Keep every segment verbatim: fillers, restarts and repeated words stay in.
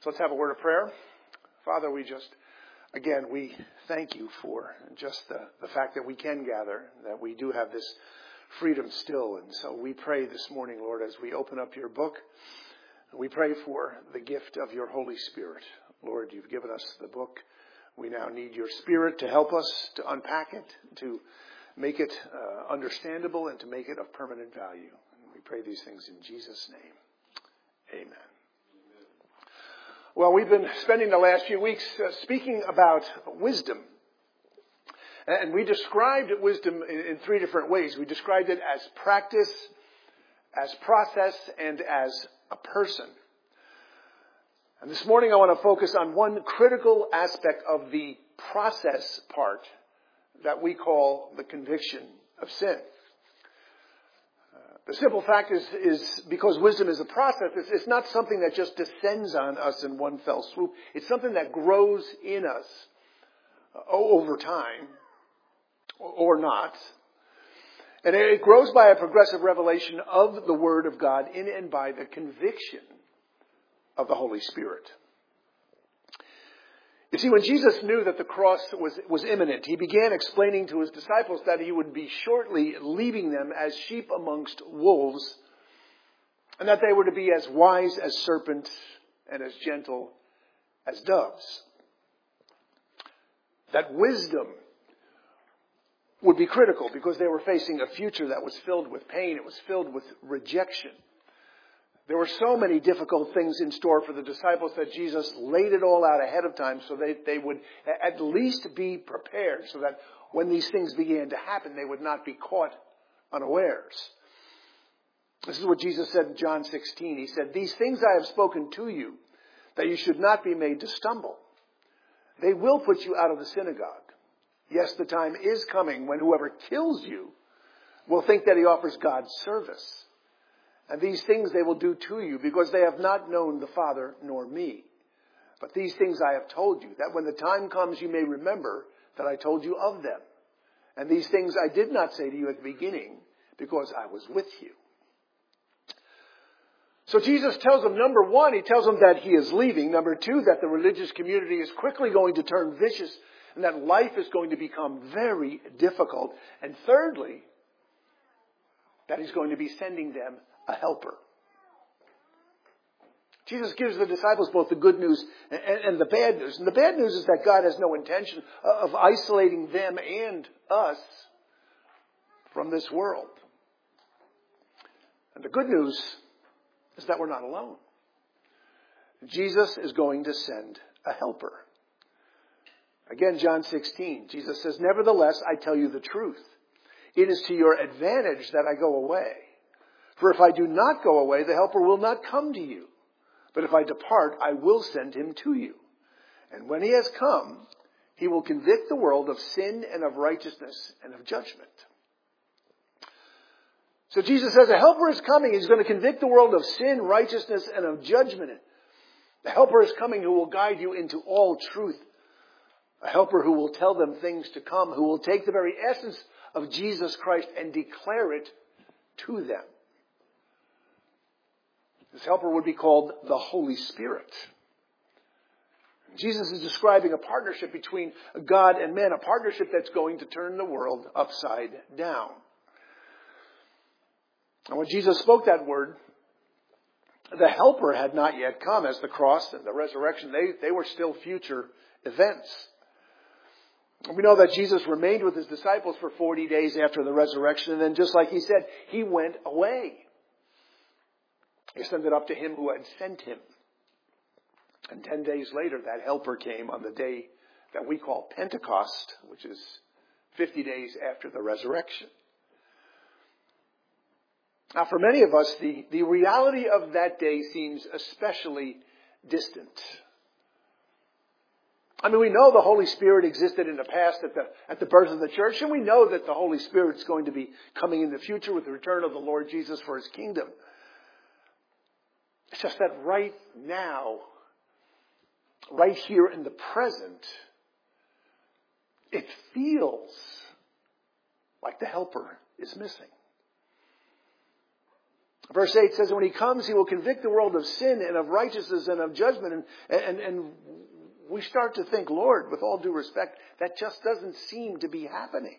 So let's have a word of prayer. Father, we just, again, we thank you for just the, the fact that we can gather, that we do have this freedom still. And so we pray this morning, Lord, as we open up your book, we pray for the gift of your Holy Spirit. Lord, you've given us the book. We now need your Spirit to help us to unpack it, to make it uh, understandable, and to make it of permanent value. And we pray these things in Jesus' name. Amen. Well, we've been spending the last few weeks uh, speaking about wisdom. And we described wisdom in, in three different ways. We described it as practice, as process, and as a person. And this morning I want to focus on one critical aspect of the process part that we call the conviction of sin. The simple fact is, is because wisdom is a process, it's, it's not something that just descends on us in one fell swoop. It's something that grows in us uh, over time, or not. And it grows by a progressive revelation of the Word of God in and by the conviction of the Holy Spirit. You see, when Jesus knew that the cross was, was imminent, he began explaining to his disciples that he would be shortly leaving them as sheep amongst wolves, and that they were to be as wise as serpents and as gentle as doves. That wisdom would be critical because they were facing a future that was filled with pain. It was filled with rejection. There were so many difficult things in store for the disciples that Jesus laid it all out ahead of time so they, they would at least be prepared so that when these things began to happen, they would not be caught unawares. This is what Jesus said in John sixteen. He said, "These things I have spoken to you, that you should not be made to stumble. They will put you out of the synagogue. Yes, the time is coming when whoever kills you will think that he offers God service. And these things they will do to you because they have not known the Father nor me. But these things I have told you, that when the time comes you may remember that I told you of them. And these things I did not say to you at the beginning because I was with you." So Jesus tells them, number one, he tells them that he is leaving. Number two, that the religious community is quickly going to turn vicious and that life is going to become very difficult. And thirdly, that he's going to be sending them a helper. Jesus gives the disciples both the good news and, and the bad news. And the bad news is that God has no intention of isolating them and us from this world. And the good news is that we're not alone. Jesus is going to send a helper. Again, John sixteen, Jesus says, "Nevertheless, I tell you the truth. It is to your advantage that I go away. For if I do not go away, the helper will not come to you. But if I depart, I will send him to you. And when he has come, he will convict the world of sin and of righteousness and of judgment." So Jesus says a helper is coming. He's going to convict the world of sin, righteousness, and of judgment. The helper is coming who will guide you into all truth. A helper who will tell them things to come, who will take the very essence of Jesus Christ and declare it to them. This helper would be called the Holy Spirit. Jesus is describing a partnership between God and man, a partnership that's going to turn the world upside down. And when Jesus spoke that word, the helper had not yet come, as the cross and the resurrection, they, they were still future events. We know that Jesus remained with his disciples for forty days after the resurrection, and then just like he said, he went away. He sent it up to him who had sent him. And ten days later, that helper came on the day that we call Pentecost, which is fifty days after the resurrection. Now, for many of us, the, the reality of that day seems especially distant. I mean, we know the Holy Spirit existed in the past at the, at the birth of the church, and we know that the Holy Spirit is going to be coming in the future with the return of the Lord Jesus for his kingdom. It's just that right now, right here in the present, it feels like the helper is missing. Verse eight says, when he comes, he will convict the world of sin and of righteousness and of judgment. And, and, and we start to think, Lord, with all due respect, that just doesn't seem to be happening.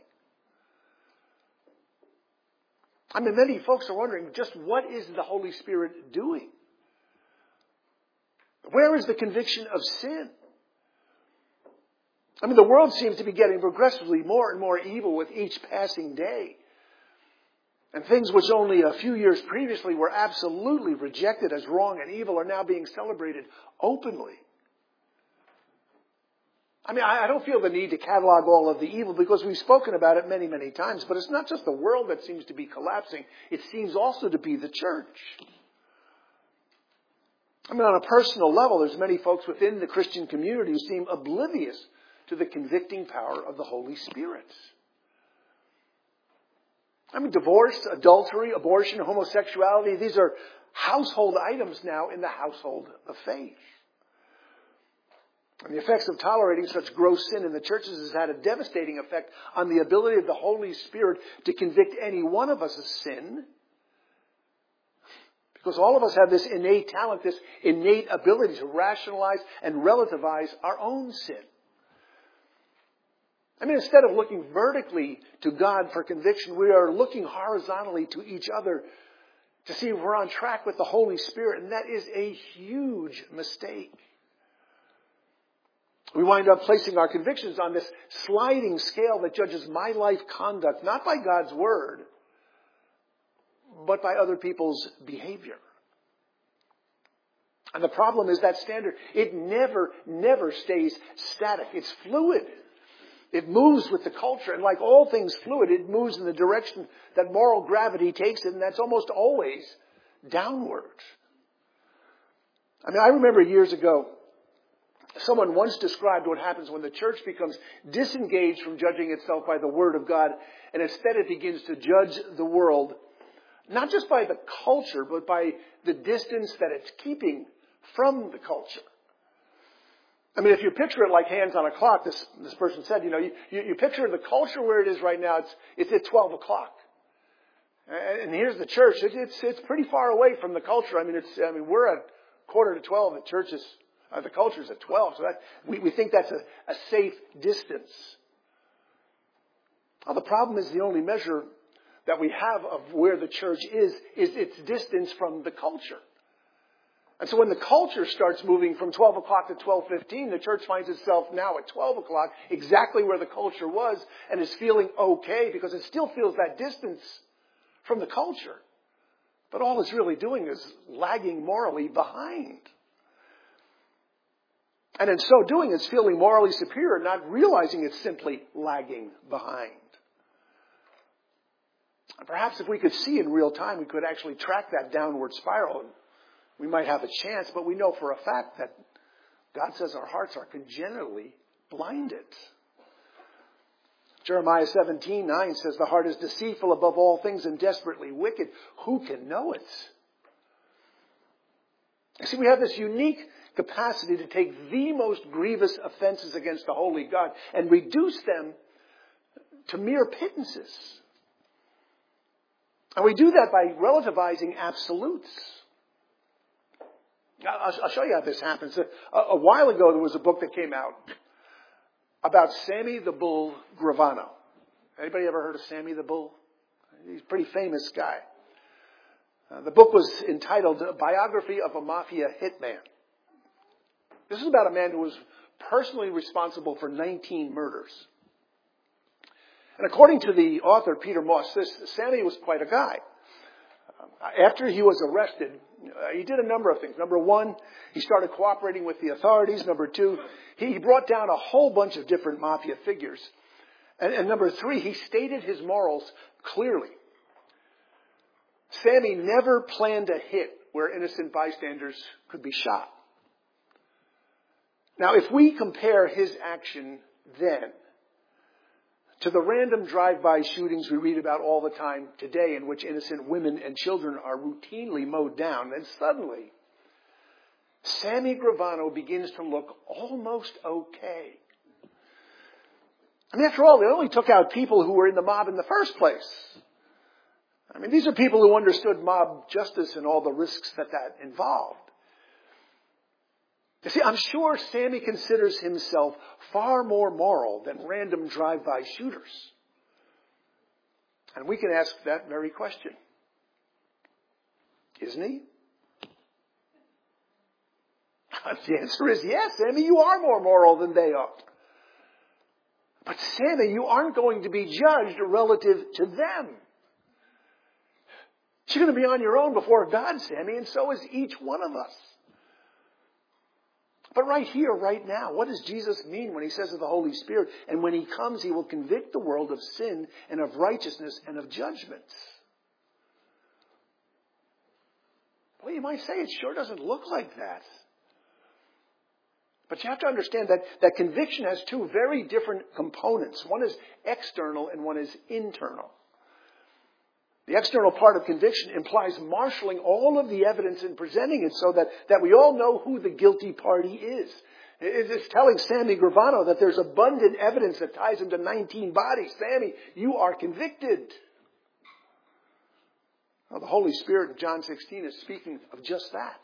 I mean, many folks are wondering, just what is the Holy Spirit doing? Where is the conviction of sin? I mean, the world seems to be getting progressively more and more evil with each passing day. And things which only a few years previously were absolutely rejected as wrong and evil are now being celebrated openly. I mean, I don't feel the need to catalog all of the evil because we've spoken about it many, many times. But it's not just the world that seems to be collapsing. It seems also to be the church. I mean, on a personal level, there's many folks within the Christian community who seem oblivious to the convicting power of the Holy Spirit. I mean, divorce, adultery, abortion, homosexuality, these are household items now in the household of faith. And the effects of tolerating such gross sin in the churches has had a devastating effect on the ability of the Holy Spirit to convict any one of us of sin. Because all of us have this innate talent, this innate ability to rationalize and relativize our own sin. I mean, instead of looking vertically to God for conviction, we are looking horizontally to each other to see if we're on track with the Holy Spirit. And that is a huge mistake. We wind up placing our convictions on this sliding scale that judges my life conduct, not by God's word, but by other people's behavior. And the problem is that standard, it never, never stays static. It's fluid. It moves with the culture. And like all things fluid, it moves in the direction that moral gravity takes it, and that's almost always downward. I mean, I remember years ago, someone once described what happens when the church becomes disengaged from judging itself by the Word of God, and instead it begins to judge the world, not just by the culture, but by the distance that it's keeping from the culture. I mean, if you picture it like hands on a clock, this this person said, you know, you, you, you picture the culture where it is right now, it's it's at twelve o'clock. And here's the church. It, it's it's pretty far away from the culture. I mean, it's I mean, we're at quarter to twelve. The church is, uh, the culture's at twelve. So that we, we think that's a, a safe distance. Well, the problem is the only measure that we have of where the church is, is its distance from the culture. And so when the culture starts moving from twelve o'clock to twelve fifteen, the church finds itself now at twelve o'clock, exactly where the culture was, and is feeling okay because it still feels that distance from the culture. But all it's really doing is lagging morally behind. And in so doing, it's feeling morally superior, not realizing it's simply lagging behind. Perhaps if we could see in real time, we could actually track that downward spiral, and we might have a chance, but we know for a fact that God says our hearts are congenitally blinded. Jeremiah seventeen nine says the heart is deceitful above all things and desperately wicked. Who can know it? You see, we have this unique capacity to take the most grievous offenses against the holy God and reduce them to mere pittances. And we do that by relativizing absolutes. I'll, I'll show you how this happens. A, a while ago, there was a book that came out about Sammy the Bull Gravano. Anybody ever heard of Sammy the Bull? He's a pretty famous guy. Uh, the book was entitled A Biography of a Mafia Hitman. This is about a man who was personally responsible for nineteen murders. And according to the author, Peter Moss, this, Sammy was quite a guy. Uh, after he was arrested, uh, he did a number of things. Number one, he started cooperating with the authorities. Number two, he brought down a whole bunch of different mafia figures. And, and number three, he stated his morals clearly. Sammy never planned a hit where innocent bystanders could be shot. Now, if we compare his action then to the random drive-by shootings we read about all the time today in which innocent women and children are routinely mowed down, then suddenly Sammy Gravano begins to look almost okay. I mean, after all, they only took out people who were in the mob in the first place. I mean, these are people who understood mob justice and all the risks that that involved. You see, I'm sure Sammy considers himself far more moral than random drive-by shooters. And we can ask that very question. Isn't he? The answer is yes, Sammy, you are more moral than they are. But Sammy, you aren't going to be judged relative to them. You're going to be on your own before God, Sammy, and so is each one of us. But right here, right now, what does Jesus mean when he says of the Holy Spirit? And when he comes, he will convict the world of sin and of righteousness and of judgment. Well, you might say it sure doesn't look like that. But you have to understand that, that conviction has two very different components. One is external and one is internal. The external part of conviction implies marshaling all of the evidence and presenting it so that, that we all know who the guilty party is. It's telling Sammy Gravano that there's abundant evidence that ties him to nineteen bodies. Sammy, you are convicted. Well, the Holy Spirit of John sixteen is speaking of just that.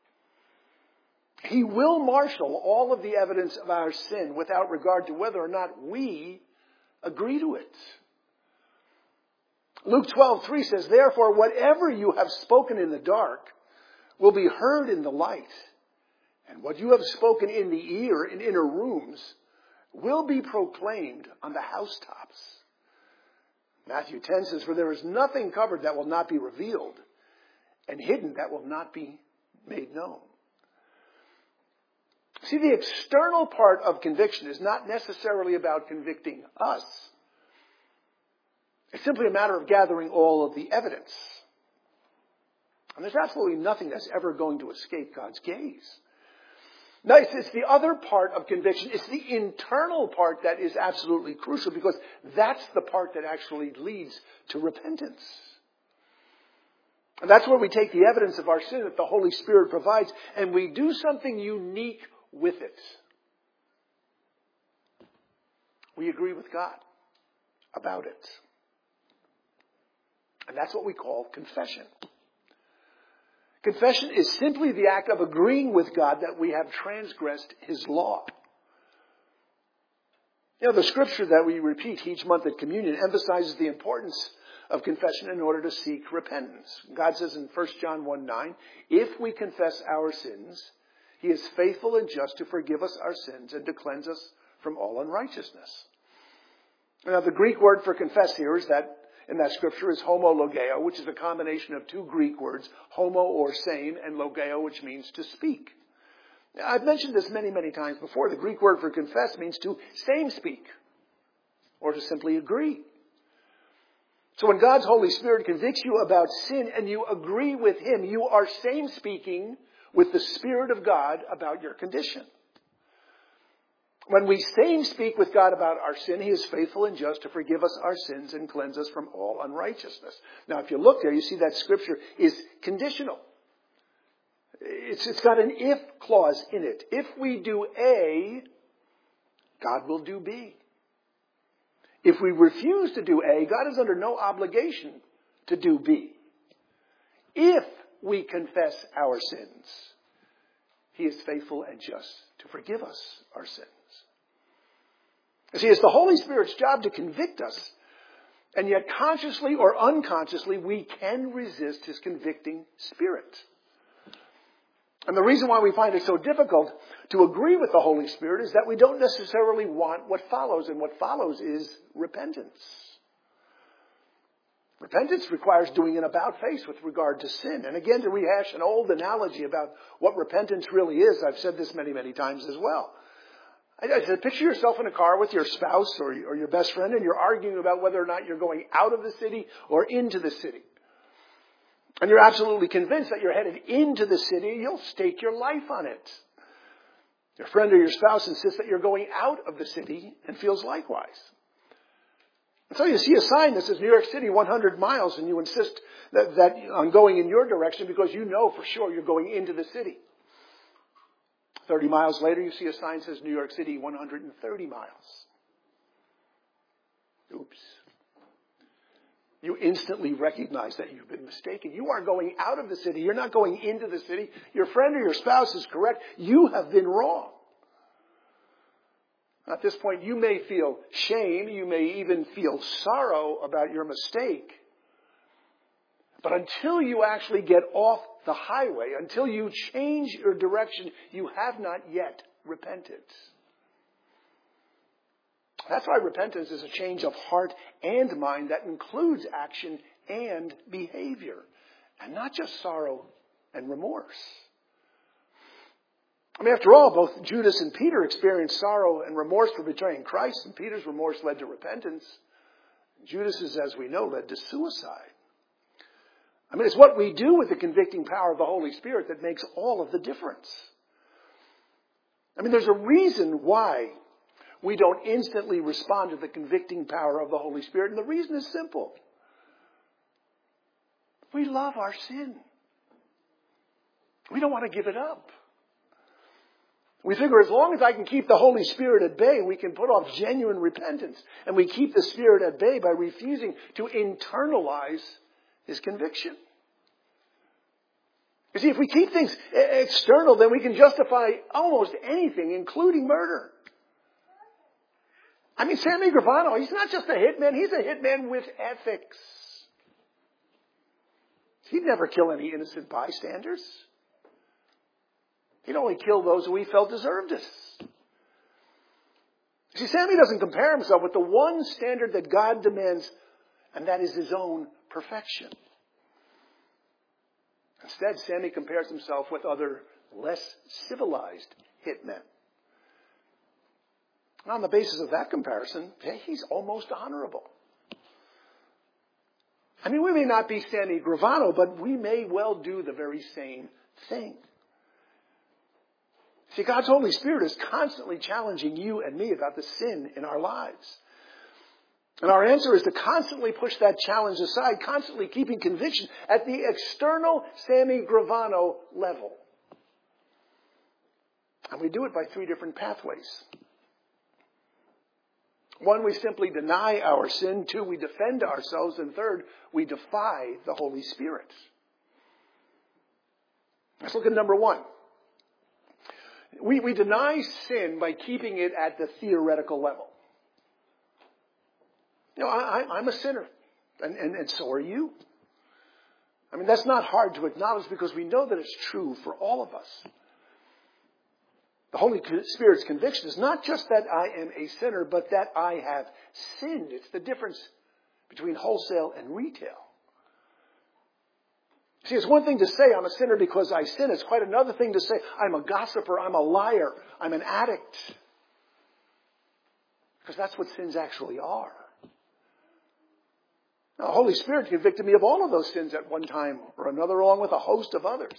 He will marshal all of the evidence of our sin without regard to whether or not we agree to it. Luke twelve three says, therefore, whatever you have spoken in the dark will be heard in the light. And what you have spoken in the ear in inner rooms will be proclaimed on the housetops. Matthew ten says, for there is nothing covered that will not be revealed, and hidden that will not be made known. See, the external part of conviction is not necessarily about convicting us. It's simply a matter of gathering all of the evidence. And there's absolutely nothing that's ever going to escape God's gaze. No, it's, it's the other part of conviction. It's the internal part that is absolutely crucial, because that's the part that actually leads to repentance. And that's where we take the evidence of our sin that the Holy Spirit provides, and we do something unique with it. We agree with God about it. And that's what we call confession. Confession is simply the act of agreeing with God that we have transgressed His law. You know, the scripture that we repeat each month at communion emphasizes the importance of confession in order to seek repentance. God says in First John one nine, if we confess our sins, He is faithful and just to forgive us our sins and to cleanse us from all unrighteousness. Now, the Greek word for confess here is that in that scripture is homologeo, which is a combination of two Greek words, homo or same, and logeo, which means to speak. Now, I've mentioned this many, many times before. The Greek word for confess means to same speak, or to simply agree. So when God's Holy Spirit convicts you about sin and you agree with Him, you are same speaking with the Spirit of God about your condition. When we same speak with God about our sin, He is faithful and just to forgive us our sins and cleanse us from all unrighteousness. Now, if you look there, you see that scripture is conditional. It's, it's got an if clause in it. If we do A, God will do B. If we refuse to do A, God is under no obligation to do B. If we confess our sins, He is faithful and just to forgive us our sins. You see, it's the Holy Spirit's job to convict us, and yet consciously or unconsciously, we can resist His convicting Spirit. And the reason why we find it so difficult to agree with the Holy Spirit is that we don't necessarily want what follows, and what follows is repentance. Repentance requires doing an about-face with regard to sin. And again, to rehash an old analogy about what repentance really is, I've said this many, many times as well. I said, picture yourself in a car with your spouse or, or your best friend, and you're arguing about whether or not you're going out of the city or into the city. And you're absolutely convinced that you're headed into the city, and you'll stake your life on it. Your friend or your spouse insists that you're going out of the city and feels likewise. And so you see a sign that says New York City one hundred miles, and you insist that, that on going in your direction because you know for sure you're going into the city. thirty miles later, you see a sign that says New York City one hundred thirty miles. Oops. You instantly recognize that you've been mistaken. You are going out of the city. You're not going into the city. Your friend or your spouse is correct. You have been wrong. At this point, you may feel shame. You may even feel sorrow about your mistake. But until you actually get off the highway, until you change your direction, you have not yet repented. That's why repentance is a change of heart and mind that includes action and behavior, and not just sorrow and remorse. I mean, after all, both Judas and Peter experienced sorrow and remorse for betraying Christ, and Peter's remorse led to repentance. Judas's, as we know, led to suicide. I mean, it's what we do with the convicting power of the Holy Spirit that makes all of the difference. I mean, there's a reason why we don't instantly respond to the convicting power of the Holy Spirit. And the reason is simple. We love our sin. We don't want to give it up. We figure as long as I can keep the Holy Spirit at bay, we can put off genuine repentance. And we keep the Spirit at bay by refusing to internalize His conviction. You see, if we keep things external, then we can justify almost anything, including murder. I mean, Sammy Gravano, he's not just a hitman, he's a hitman with ethics. He'd never kill any innocent bystanders. He'd only kill those who he felt deserved it. See, Sammy doesn't compare himself with the one standard that God demands, and that is His own perfection. Instead, Sammy compares himself with other less civilized hitmen. And on the basis of that comparison, he's almost honorable. I mean, we may not be Sammy Gravano, but we may well do the very same thing. See, God's Holy Spirit is constantly challenging you and me about the sin in our lives. And our answer is to constantly push that challenge aside, constantly keeping conviction at the external Sammy Gravano level. And we do it by three different pathways. One, we simply deny our sin. Two, we defend ourselves. And third, we defy the Holy Spirit. Let's look at number one. We, we deny sin by keeping it at the theoretical level. You know, I, I'm a sinner, and, and, and so are you. I mean, that's not hard to acknowledge because we know that it's true for all of us. The Holy Spirit's conviction is not just that I am a sinner, but that I have sinned. It's the difference between wholesale and retail. See, it's one thing to say I'm a sinner because I sin. It's quite another thing to say I'm a gossiper, I'm a liar, I'm an addict. Because that's what sins actually are. Now, the Holy Spirit convicted me of all of those sins at one time or another, along with a host of others.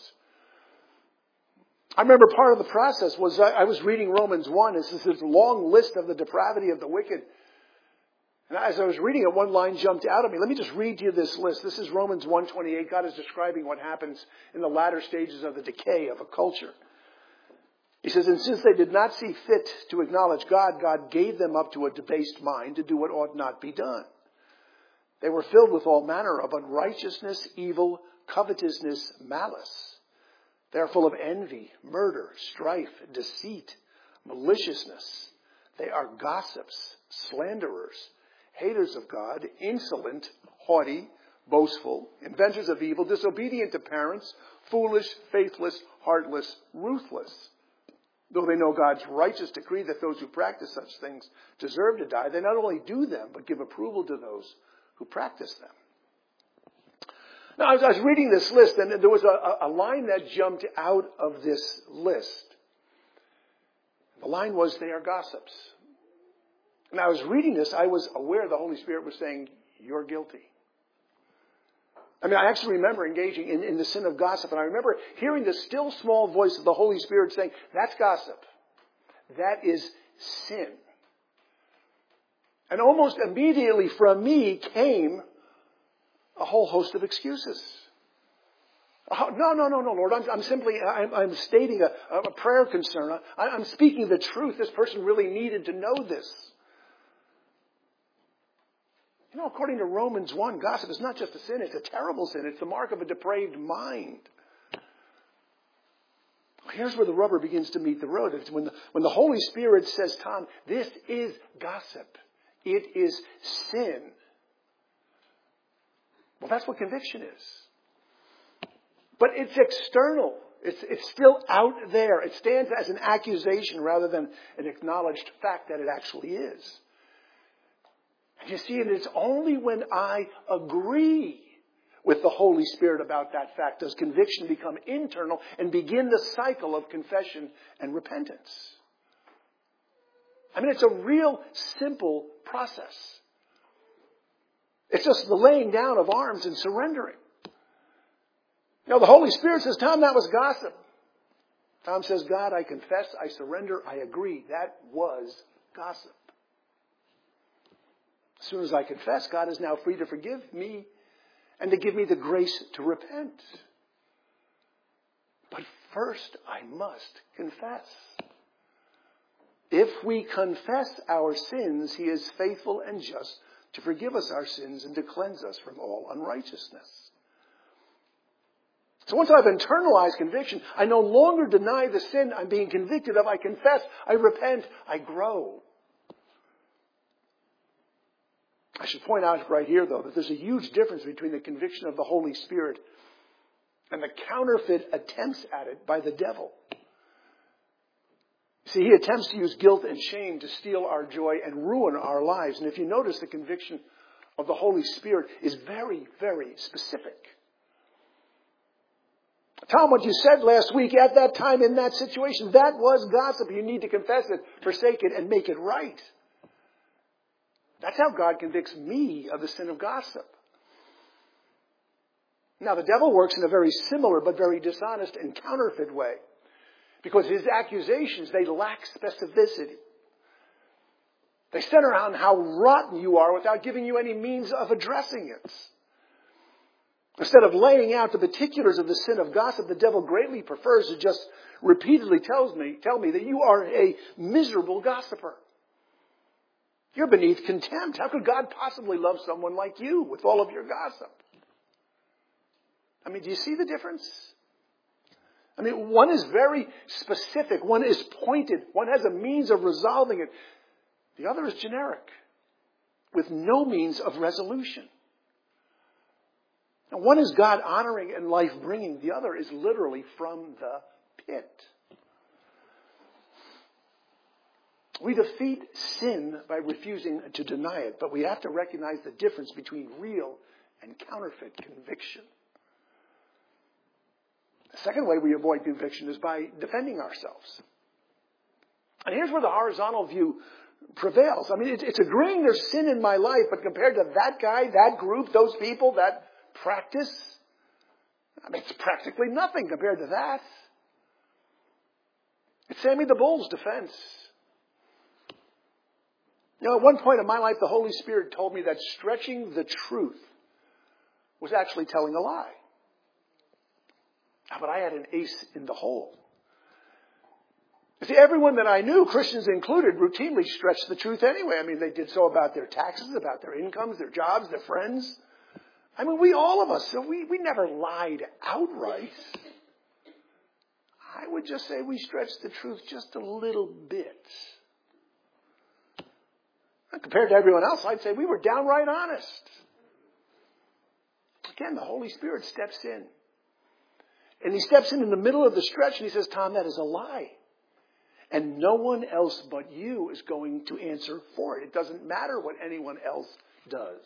I remember part of the process was I was reading Romans one. It's this long list of the depravity of the wicked. And as I was reading it, one line jumped out at me. Let me just read to you this list. This is Romans one twenty-eight. God is describing what happens in the latter stages of the decay of a culture. He says, and since they did not see fit to acknowledge God, God gave them up to a debased mind to do what ought not be done. They were filled with all manner of unrighteousness, evil, covetousness, malice. They are full of envy, murder, strife, deceit, maliciousness. They are gossips, slanderers, haters of God, insolent, haughty, boastful, inventors of evil, disobedient to parents, foolish, faithless, heartless, ruthless. Though they know God's righteous decree that those who practice such things deserve to die, they not only do them, but give approval to those who practice them. Now, as I was reading this list, and there was a, a line that jumped out of this list. The line was, they are gossips. And I was reading this, I was aware the Holy Spirit was saying, you're guilty. I mean, I actually remember engaging in, in the sin of gossip, and I remember hearing the still small voice of the Holy Spirit saying, that's gossip. That is sin. And almost immediately from me came a whole host of excuses. Oh, no, no, no, no, Lord. I'm, I'm simply, I'm, I'm stating a, a prayer concern. I, I'm speaking the truth. This person really needed to know this. You know, according to Romans one, gossip is not just a sin, it's a terrible sin. It's the mark of a depraved mind. Here's where the rubber begins to meet the road. It's when the, when the Holy Spirit says, Tom, this is gossip. It is sin. Well, that's what conviction is. But it's external. It's, it's still out there. It stands as an accusation rather than an acknowledged fact that it actually is. And you see, and it's only when I agree with the Holy Spirit about that fact does conviction become internal and begin the cycle of confession and repentance. I mean, it's a real simple process. It's just the laying down of arms and surrendering. You know, the Holy Spirit says, Tom, that was gossip. Tom says, God, I confess, I surrender, I agree. That was gossip. As soon as I confess, God is now free to forgive me and to give me the grace to repent. But first, I must confess. If we confess our sins, He is faithful and just to forgive us our sins and to cleanse us from all unrighteousness. So once I've internalized conviction, I no longer deny the sin I'm being convicted of. I confess, I repent, I grow. I should point out right here, though, that there's a huge difference between the conviction of the Holy Spirit and the counterfeit attempts at it by the devil. See, he attempts to use guilt and shame to steal our joy and ruin our lives. And if you notice, the conviction of the Holy Spirit is very, very specific. Tom, what you said last week at that time in that situation, that was gossip. You need to confess it, forsake it, and make it right. That's how God convicts me of the sin of gossip. Now, the devil works in a very similar but very dishonest and counterfeit way. Because his accusations, they lack specificity. They center on how rotten you are without giving you any means of addressing it. Instead of laying out the particulars of the sin of gossip, the devil greatly prefers to just repeatedly tells me, tell me that you are a miserable gossiper. You're beneath contempt. How could God possibly love someone like you with all of your gossip? I mean, do you see the difference? I mean, one is very specific. One is pointed. One has a means of resolving it. The other is generic, with no means of resolution. Now, one is God honoring and life bringing. The other is literally from the pit. We defeat sin by refusing to deny it, but we have to recognize the difference between real and counterfeit conviction. The second way we avoid conviction is by defending ourselves. And here's where the horizontal view prevails. I mean, it's, it's agreeing there's sin in my life, but compared to that guy, that group, those people, that practice, I mean, it's practically nothing compared to that. It's Sammy the Bull's defense. You know, at one point in my life, the Holy Spirit told me that stretching the truth was actually telling a lie. But I had an ace in the hole. You see, everyone that I knew, Christians included, routinely stretched the truth anyway. I mean, they did so about their taxes, about their incomes, their jobs, their friends. I mean, we, all of us, so we, we never lied outright. I would just say we stretched the truth just a little bit. Compared to everyone else, I'd say we were downright honest. Again, the Holy Spirit steps in. And He steps in in the middle of the stretch and He says, Tom, that is a lie. And no one else but you is going to answer for it. It doesn't matter what anyone else does.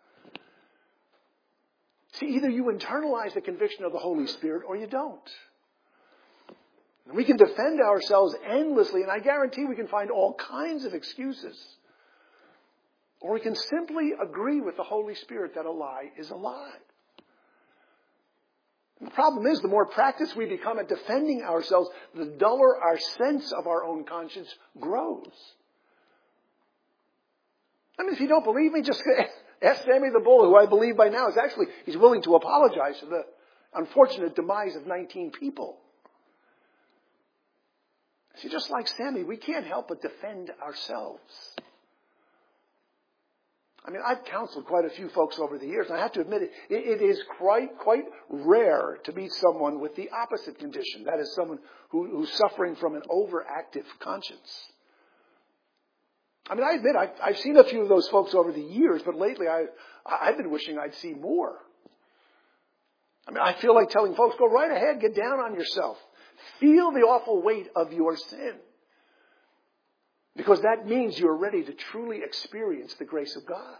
See, either you internalize the conviction of the Holy Spirit or you don't. And we can defend ourselves endlessly, and I guarantee we can find all kinds of excuses. Or we can simply agree with the Holy Spirit that a lie is a lie. And the problem is, the more practiced we become at defending ourselves, the duller our sense of our own conscience grows. I mean, if you don't believe me, just ask Sammy the Bull, who I believe by now is actually, he's willing to apologize for the unfortunate demise of nineteen people. See, just like Sammy, we can't help but defend ourselves. I mean, I've counseled quite a few folks over the years, and I have to admit it, it is quite, quite rare to meet someone with the opposite condition. That is someone who, who's suffering from an overactive conscience. I mean, I admit, I've, I've seen a few of those folks over the years, but lately I, I've been wishing I'd see more. I mean, I feel like telling folks, go right ahead, get down on yourself. Feel the awful weight of your sin. Because that means you're ready to truly experience the grace of God.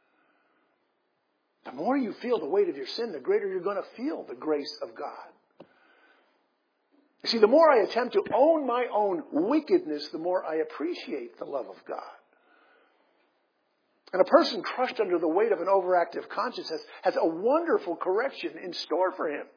The more you feel the weight of your sin, the greater you're going to feel the grace of God. You see, the more I attempt to own my own wickedness, the more I appreciate the love of God. And a person crushed under the weight of an overactive conscience has, has a wonderful correction in store for him.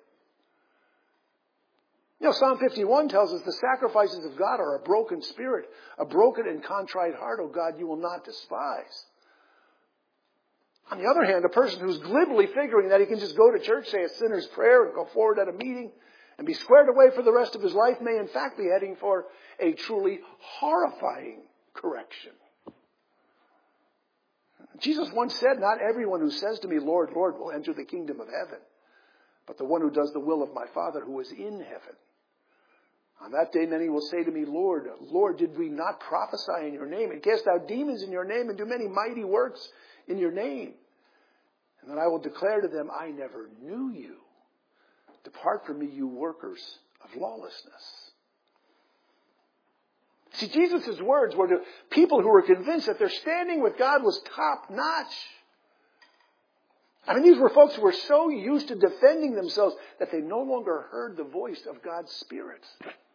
You know, Psalm fifty-one tells us the sacrifices of God are a broken spirit, a broken and contrite heart, O God, you will not despise. On the other hand, a person who's glibly figuring that he can just go to church, say a sinner's prayer, and go forward at a meeting, and be squared away for the rest of his life may in fact be heading for a truly horrifying correction. Jesus once said, not everyone who says to me, Lord, Lord, will enter the kingdom of heaven, but the one who does the will of my Father who is in heaven. On that day many will say to me, Lord, Lord, did we not prophesy in your name and cast out demons in your name and do many mighty works in your name? And then I will declare to them, I never knew you. Depart from me, you workers of lawlessness. See, Jesus' words were to people who were convinced that their standing with God was top notch. I mean, these were folks who were so used to defending themselves that they no longer heard the voice of God's Spirit.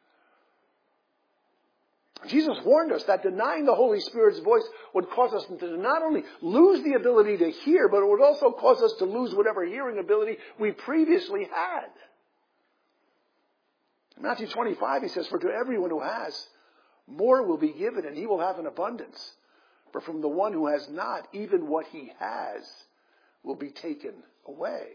Jesus warned us that denying the Holy Spirit's voice would cause us to not only lose the ability to hear, but it would also cause us to lose whatever hearing ability we previously had. In Matthew twenty-five, he says, for to everyone who has, more will be given, and he will have an abundance. But from the one who has not, even what he has will be taken away.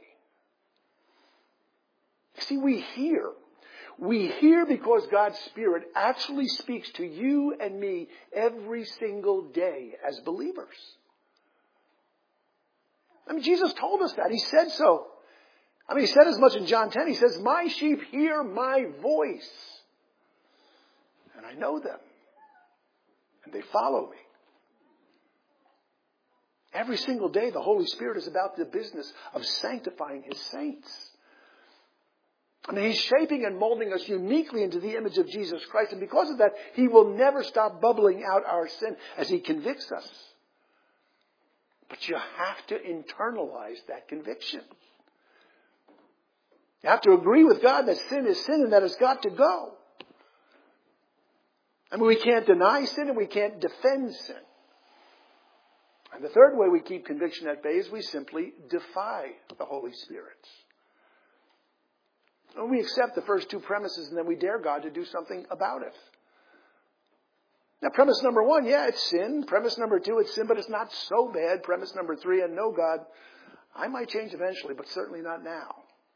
See, we hear. We hear because God's Spirit actually speaks to you and me every single day as believers. I mean, Jesus told us that. He said so. I mean, he said as much in John ten. He says, my sheep hear my voice, and I know them, and they follow me. Every single day, the Holy Spirit is about the business of sanctifying His saints. I mean, He's shaping and molding us uniquely into the image of Jesus Christ. And because of that, He will never stop bubbling out our sin as He convicts us. But you have to internalize that conviction. You have to agree with God that sin is sin and that it's got to go. I mean, we can't deny sin and we can't defend sin. And the third way we keep conviction at bay is we simply defy the Holy Spirit. And we accept the first two premises and then we dare God to do something about it. Now, premise number one, yeah, it's sin. Premise number two, it's sin, but it's not so bad. Premise number three, and no, God, I might change eventually, but certainly not now.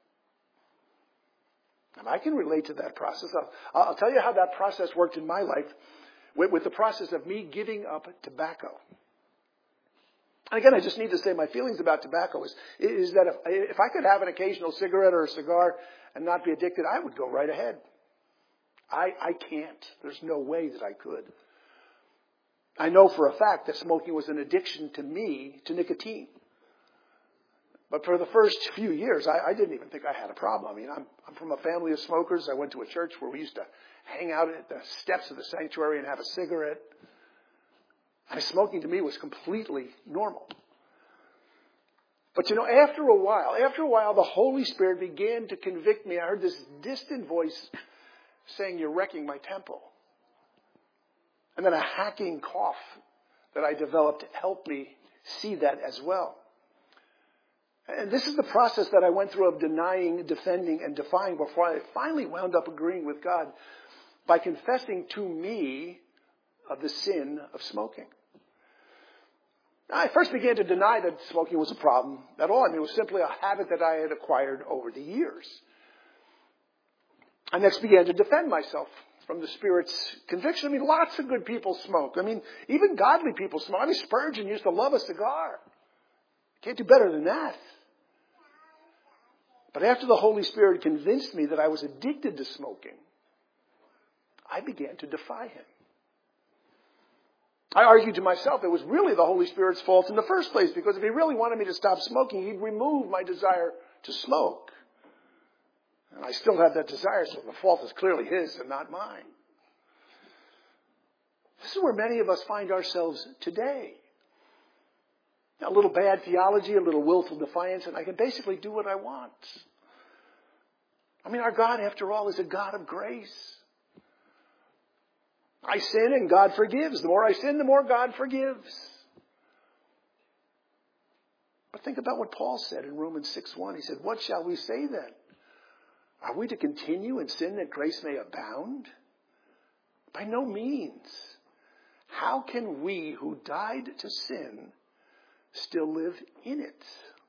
And I can relate to that process. I'll, I'll tell you how that process worked in my life with, with the process of me giving up tobacco. And again, I just need to say my feelings about tobacco is, is that if, if I could have an occasional cigarette or a cigar and not be addicted, I would go right ahead. I, I can't. There's no way that I could. I know for a fact that smoking was an addiction to me, to nicotine. But for the first few years, I, I didn't even think I had a problem. I mean, I'm, I'm from a family of smokers. I went to a church where we used to hang out at the steps of the sanctuary and have a cigarette. And smoking to me was completely normal. But you know, after a while, after a while, the Holy Spirit began to convict me. I heard this distant voice saying, "You're wrecking my temple." And then a hacking cough that I developed helped me see that as well. And this is the process that I went through of denying, defending, and defying before I finally wound up agreeing with God by confessing to me of the sin of smoking. Now, I first began to deny that smoking was a problem at all. I mean, it was simply a habit that I had acquired over the years. I next began to defend myself from the Spirit's conviction. I mean, lots of good people smoke. I mean, even godly people smoke. I mean, Spurgeon used to love a cigar. Can't do better than that. But after the Holy Spirit convinced me that I was addicted to smoking, I began to defy him. I argued to myself it was really the Holy Spirit's fault in the first place, because if he really wanted me to stop smoking, he'd remove my desire to smoke. And I still have that desire, so the fault is clearly his and not mine. This is where many of us find ourselves today. A little bad theology, a little willful defiance, and I can basically do what I want. I mean, our God, after all, is a God of grace. I sin and God forgives. The more I sin, the more God forgives. But think about what Paul said in Romans six one. He said, "What shall we say then? Are we to continue in sin that grace may abound? By no means. How can we who died to sin still live in it?"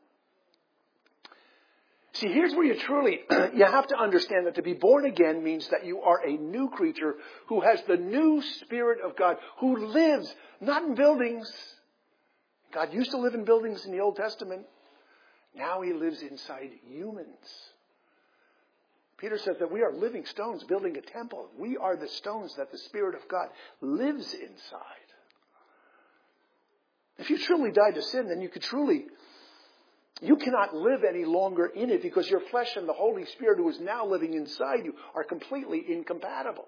See, here's where you truly, you have to understand that to be born again means that you are a new creature who has the new Spirit of God, who lives not in buildings. God used to live in buildings in the Old Testament. Now he lives inside humans. Peter says that we are living stones building a temple. We are the stones that the Spirit of God lives inside. If you truly died to sin, then you could truly, you cannot live any longer in it, because your flesh and the Holy Spirit who is now living inside you are completely incompatible.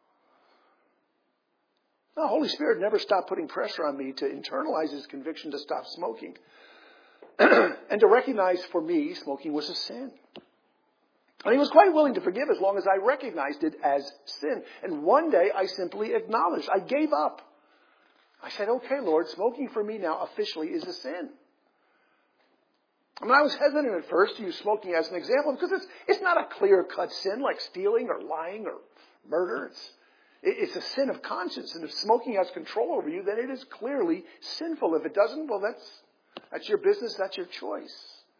The Holy Spirit never stopped putting pressure on me to internalize his conviction to stop smoking and to recognize for me smoking was a sin. And he was quite willing to forgive as long as I recognized it as sin. And one day I simply acknowledged. I gave up. I said, "Okay, Lord, smoking for me now officially is a sin." I mean, I was hesitant at first to use smoking as an example, because it's, it's not a clear-cut sin like stealing or lying or murder. It's, it's a sin of conscience. And if smoking has control over you, then it is clearly sinful. If it doesn't, well, that's, that's your business. That's your choice.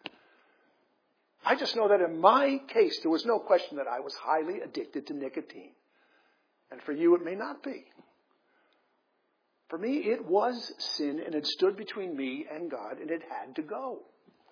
I just know that in my case, there was no question that I was highly addicted to nicotine. And for you, it may not be. For me, it was sin, and it stood between me and God, and it had to go.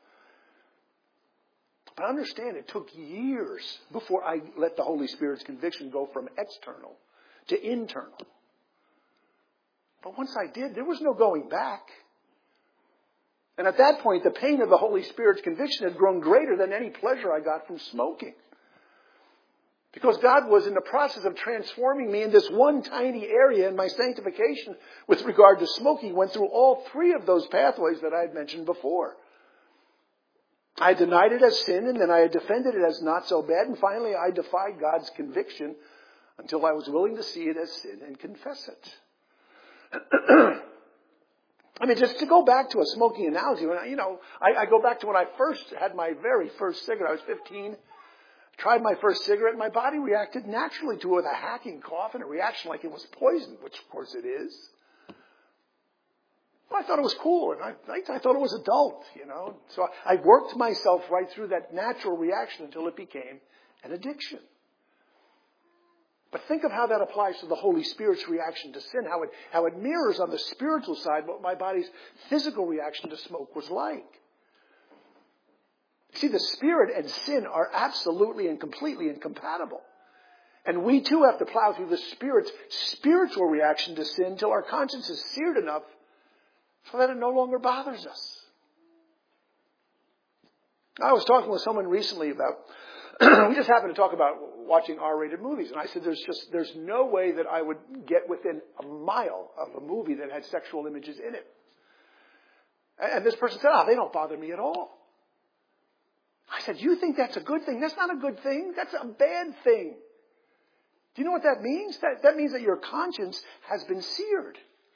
But understand, it took years before I let the Holy Spirit's conviction go from external to internal. But once I did, there was no going back. And at that point, the pain of the Holy Spirit's conviction had grown greater than any pleasure I got from smoking. Because God was in the process of transforming me in this one tiny area, and my sanctification with regard to smoking went through all three of those pathways that I had mentioned before. I denied it as sin, and then I defended it as not so bad, and finally I defied God's conviction until I was willing to see it as sin and confess it. I mean, just to go back to a smoking analogy, you know, I, I go back to when I first had my very first cigarette. I was fifteen, tried my first cigarette, and my body reacted naturally to it with a hacking cough and a reaction like it was poison, which of course it is. Well, I thought it was cool, and I, I thought it was adult, you know. So I worked myself right through that natural reaction until it became an addiction. But think of how that applies to the Holy Spirit's reaction to sin, how it, how it mirrors on the spiritual side what my body's physical reaction to smoke was like. See, the Spirit and sin are absolutely and completely incompatible. And we too have to plow through the Spirit's spiritual reaction to sin till our conscience is seared enough so that it no longer bothers us. I was talking with someone recently about, we just happened to talk about watching R-rated movies. And I said, there's just, there's no way that I would get within a mile of a movie that had sexual images in it. And this person said, ah, they don't bother me at all. I said, you think that's a good thing? That's not a good thing. That's a bad thing. Do you know what that means? That, that means that your conscience has been seared.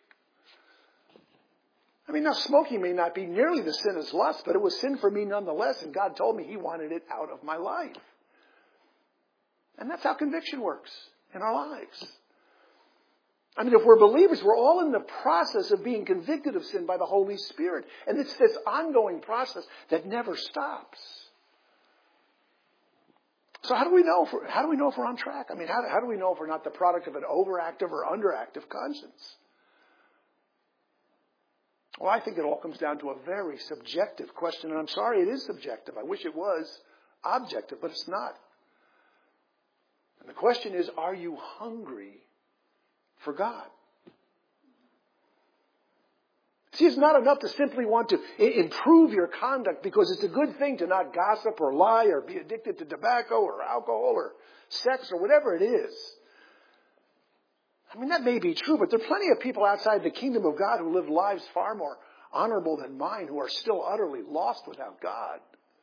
I mean, now smoking may not be nearly the sin as lust, but it was sin for me nonetheless, and God told me he wanted it out of my life. And that's how conviction works in our lives. I mean, if we're believers, we're all in the process of being convicted of sin by the Holy Spirit. And it's this ongoing process that never stops. So how do we know if we're, how do we know if we're on track? I mean, how, how do we know if we're not the product of an overactive or underactive conscience? Well, I think it all comes down to a very subjective question, and I'm sorry it is subjective. I wish it was objective, but it's not. And the question is, are you hungry for God? See, it's not enough to simply want to I- improve your conduct because it's a good thing to not gossip or lie or be addicted to tobacco or alcohol or sex or whatever it is. I mean, that may be true, but there are plenty of people outside the kingdom of God who live lives far more honorable than mine who are still utterly lost without God.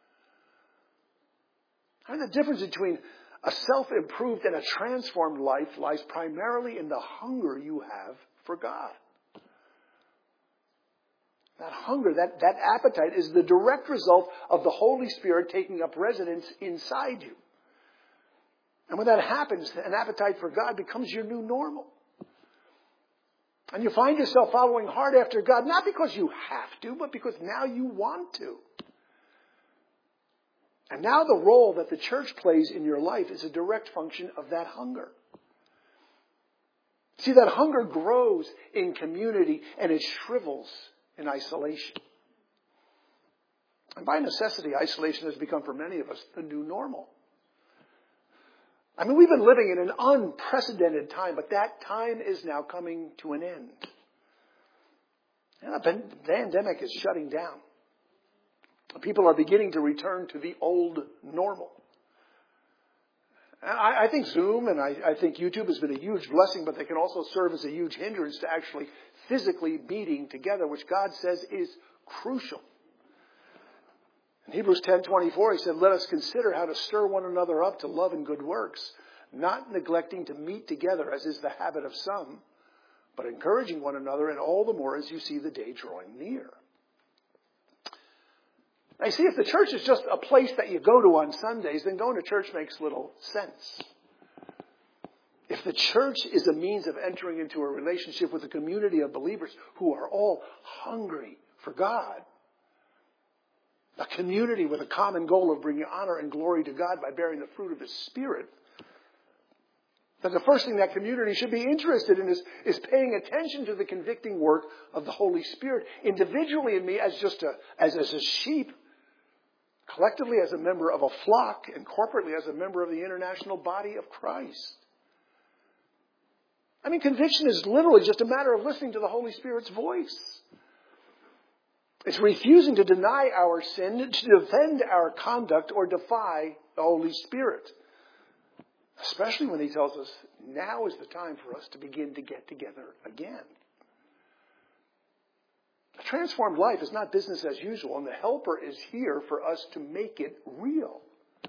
I mean, the difference between a self-improved and a transformed life lies primarily in the hunger you have for God. That hunger, that, that appetite is the direct result of the Holy Spirit taking up residence inside you. And when that happens, an appetite for God becomes your new normal. And you find yourself following hard after God, not because you have to, but because now you want to. And now the role that the church plays in your life is a direct function of that hunger. See, that hunger grows in community and it shrivels in isolation. And by necessity, isolation has become for many of us the new normal. I mean, we've been living in an unprecedented time, but that time is now coming to an end. And the pandemic is shutting down. People are beginning to return to the old normal. And I, I think Zoom and I, I think YouTube has been a huge blessing, but they can also serve as a huge hindrance to actually physically meeting together, which God says is crucial. In Hebrews ten twenty-four, he said, let us consider how to stir one another up to love and good works, not neglecting to meet together, as is the habit of some, but encouraging one another, and all the more as you see the day drawing near. Now, see, if the church is just a place that you go to on Sundays, then going to church makes little sense. If the church is a means of entering into a relationship with a community of believers who are all hungry for God, a community with a common goal of bringing honor and glory to God by bearing the fruit of His Spirit, then the first thing that community should be interested in is, is paying attention to the convicting work of the Holy Spirit, individually in me as just a, as, as a sheep, collectively as a member of a flock, and corporately as a member of the international body of Christ. I mean, conviction is literally just a matter of listening to the Holy Spirit's voice. It's refusing to deny our sin, to defend our conduct, or defy the Holy Spirit. Especially when He tells us, now is the time for us to begin to get together again. A transformed life is not business as usual, and the Helper is here for us to make it real.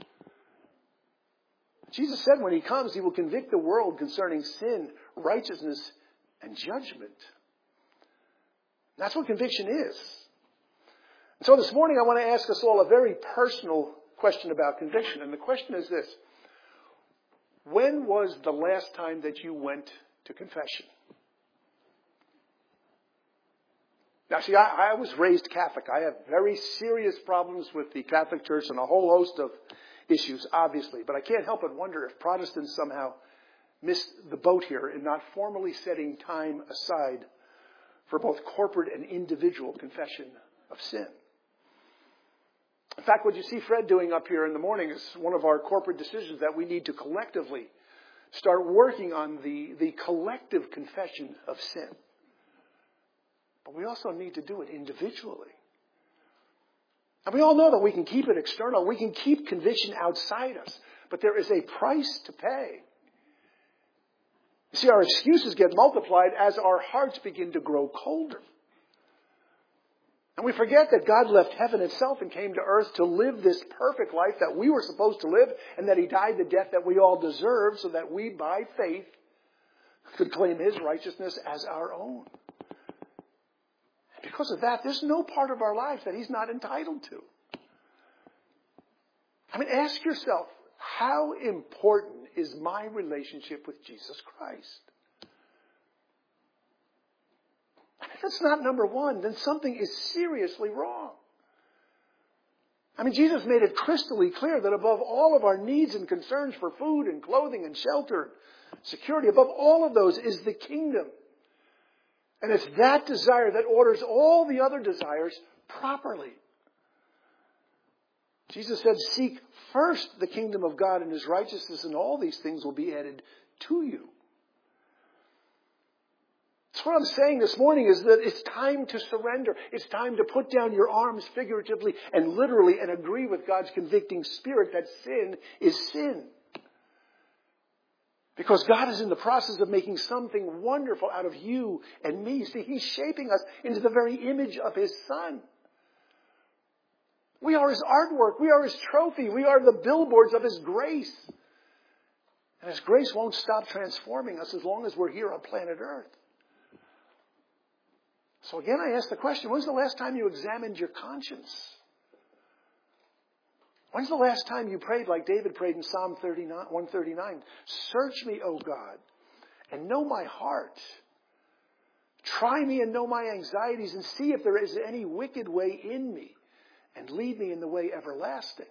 Jesus said when He comes, He will convict the world concerning sin, righteousness, and judgment. That's what conviction is. And so this morning I want to ask us all a very personal question about conviction. And the question is this: when was the last time that you went to confession? Now, see, I, I was raised Catholic. I have very serious problems with the Catholic Church and a whole host of issues, obviously. But I can't help but wonder if Protestants somehow missed the boat here in not formally setting time aside for both corporate and individual confession of sin. In fact, what you see Fred doing up here in the morning is one of our corporate decisions that we need to collectively start working on the, the collective confession of sin. But we also need to do it individually. And we all know that we can keep it external. We can keep conviction outside us. But there is a price to pay. You see, our excuses get multiplied as our hearts begin to grow colder. And we forget that God left heaven itself and came to earth to live this perfect life that we were supposed to live, and that He died the death that we all deserve so that we, by faith, could claim His righteousness as our own. Because of that, there's no part of our lives that He's not entitled to. I mean, ask yourself, how important is my relationship with Jesus Christ? If it's not number one, then something is seriously wrong. I mean, Jesus made it crystally clear that above all of our needs and concerns for food and clothing and shelter, security, above all of those is the kingdom. And it's that desire that orders all the other desires properly. Jesus said, seek first the kingdom of God and His righteousness, and all these things will be added to you. So what I'm saying this morning is that it's time to surrender. It's time to put down your arms figuratively and literally and agree with God's convicting Spirit that sin is sin. Because God is in the process of making something wonderful out of you and me. See, He's shaping us into the very image of His Son. We are His artwork. We are His trophy. We are the billboards of His grace. And His grace won't stop transforming us as long as we're here on planet Earth. So again, I ask the question, when's the last time you examined your conscience? When's the last time you prayed like David prayed in Psalm one thirty-nine? Search me, O God, and know my heart. Try me and know my anxieties, and see if there is any wicked way in me, and lead me in the way everlasting.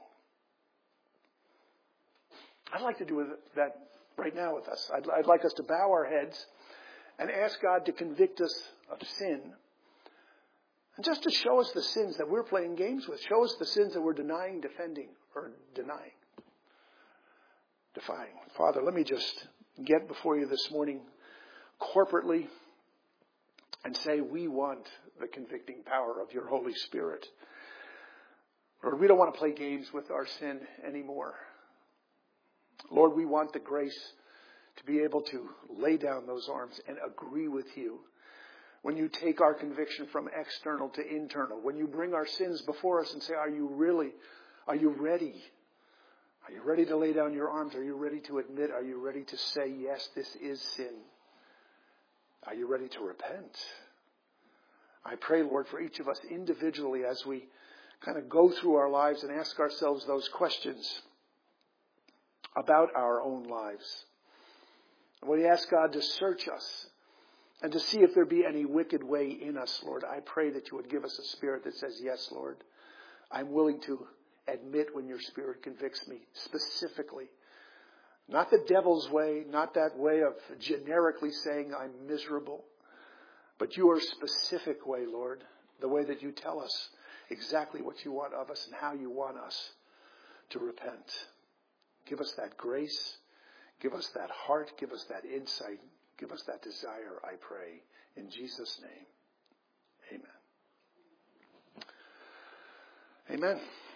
I'd like to do that right now with us. I'd, I'd like us to bow our heads and ask God to convict us of sin. And just to show us the sins that we're playing games with. Show us the sins that we're denying, defending, or denying. Defying. Father, let me just get before you this morning corporately and say we want the convicting power of your Holy Spirit. Lord, we don't want to play games with our sin anymore. Lord, we want the grace to be able to lay down those arms and agree with you. When you take our conviction from external to internal, when you bring our sins before us and say, are you really, are you ready? Are you ready to lay down your arms? Are you ready to admit? Are you ready to say, yes, this is sin? Are you ready to repent? I pray, Lord, for each of us individually as we kind of go through our lives and ask ourselves those questions about our own lives. And we ask God to search us and to see if there be any wicked way in us, Lord. I pray that you would give us a spirit that says, yes, Lord, I'm willing to admit when your Spirit convicts me specifically. Not the devil's way, not that way of generically saying I'm miserable, but your specific way, Lord, the way that you tell us exactly what you want of us and how you want us to repent. Give us that grace. Give us that heart. Give us that insight. Give us that desire, I pray. In Jesus' name, amen. Amen.